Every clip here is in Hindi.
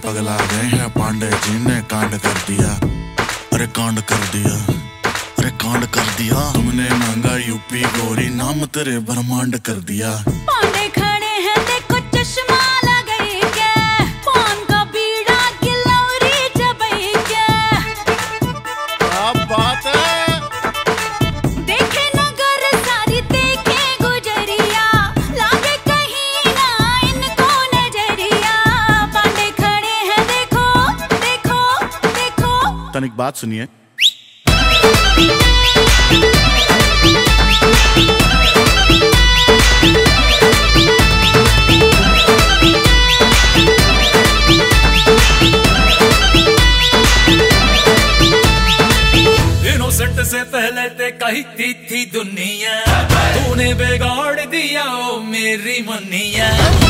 पगला गए हैं, पांडे जी ने कांड कर दिया। अरे कांड कर दिया, अरे कांड कर दिया। तुमने मांगा यूपी गोरी, नाम तेरे ब्रह्मांड कर दिया। पांडे खड़े हैं देखो चश्मा लगाई के, पान का बीड़ा गिलौरी चबाई के। क्या बात है। देखे नगर सारी देखे गुजरिया, लागे कहीं ना इनको नजरिया। पांडे खड़े हैं देखो देखो देखो। तनिक बात सुनिए। इनोसेंट से पहले ते कहती थी दुनिया, तूने बिगाड़ दिया ओ मेरी मुन्निया।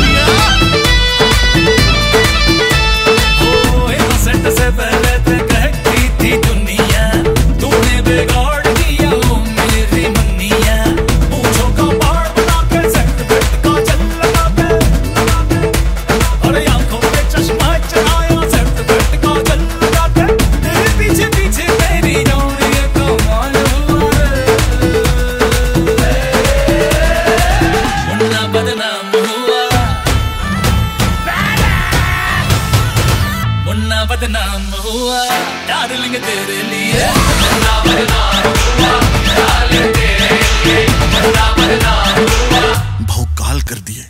ओ इनोसेंट से पहले ते कहती थी दुनिया, तूने बिगाड़ दिया ओ मेरी मुन्निया। मूंछों का बाढ़ बना के सेट बेट का जल लगा के, अरे आंखों पे चश्मा चढ़ाया सेट बेट का जल लगा के। तेरे पीछे पीछे मेरी जान ये कमाल हुआ रे। मुन्ना बदनाम हुआ, मुन्ना बदनाम हुआ डार्लिंग तेरे लिए। मुन्ना बदनाम हुआ डार्लिंग तेरे लिए, मुन्ना बदनाम हुआ। भौकाल कर दिए।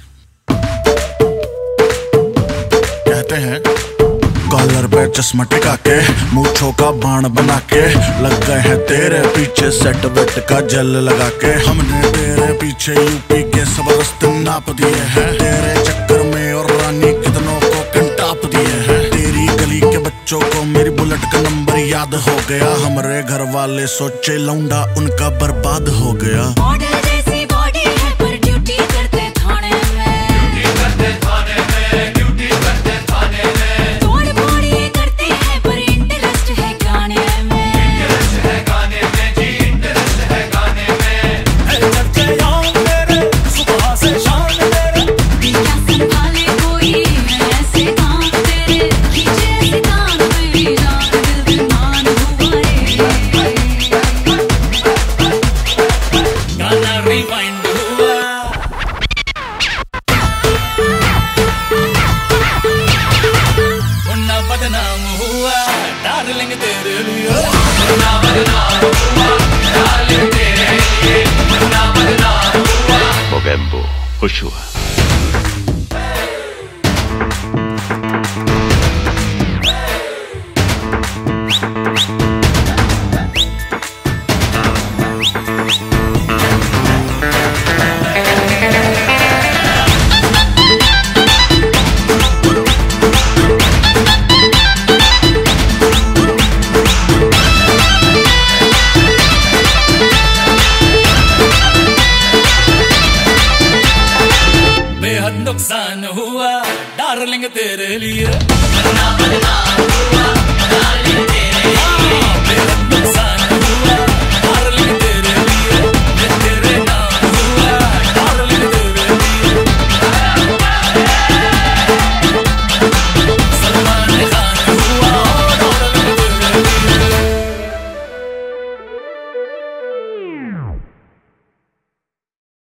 कहते हैं कॉलर पे चश्मा टिका के, मूंछों का बाण बना के, लग गए हैं तेरे पीछे सेट वेट का जल लगा के। हमने तेरे पीछे यूपी के सब रास्ते नाप दिए हैं, तेरे चक्कर में और रानी कितनों को कंटाप दिए हैं। तेरी गली के बच्चों को मेरी बुलेट का नंबर याद हो गया। हमारे घर वाले सोचे लौंडा उनका बर्बाद हो गया। मॉडल जैसी बॉडी है पर ड्यूटी करते थाने में, ड्यूटी करते थाने में, ड्यूटी करते थाने में। तोड़ फोड़ ये करते हैं पर इंटरेस्ट है गाने में। इंटरेस्ट है गाने में जी, इंटरेस्ट है गाने में। है चर्चे याद मेरे सुबह से शाम मेरे, क्या संभाले कोई है ऐसे काम तेरे, खींचे ऐसे काम मेरी जान दिल दीवान हुआ रे। गाना रिवाइंड हुआ। मुन्ना बदनाम हुआ डार्लिंग तेरे लिए। मुन्ना बदनाम हुआ डार्लिंग तेरे लिए, मुन्ना बदनाम हुआ। Mogembo, Joshua.